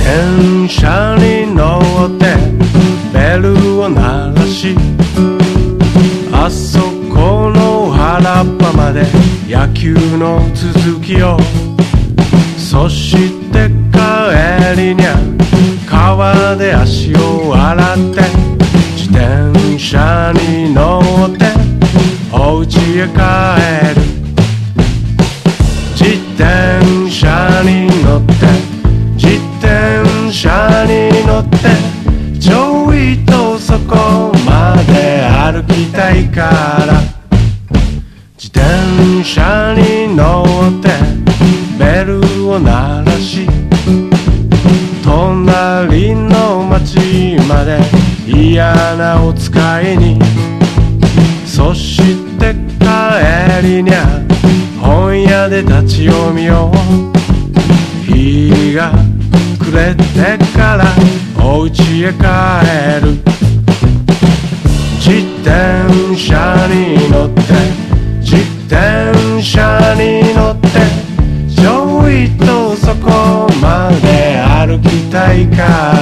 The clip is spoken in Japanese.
電車に乗ってベルを鳴らし、あそこの原っぱまで野球の続きを、そして帰りにゃ川で足を洗って、自転車に乗ってお家へ帰る。自転車に乗って自転車に乗ってちょいとそこまで歩きたいから、自転車に乗ってベルを鳴らし、隣の町まで嫌なおつかいに、そして帰りにゃ本屋で立ち読みを、日が暮れてからお家へ帰る。自転車に乗って自転車に乗ってちょいとそこまで歩きたいから、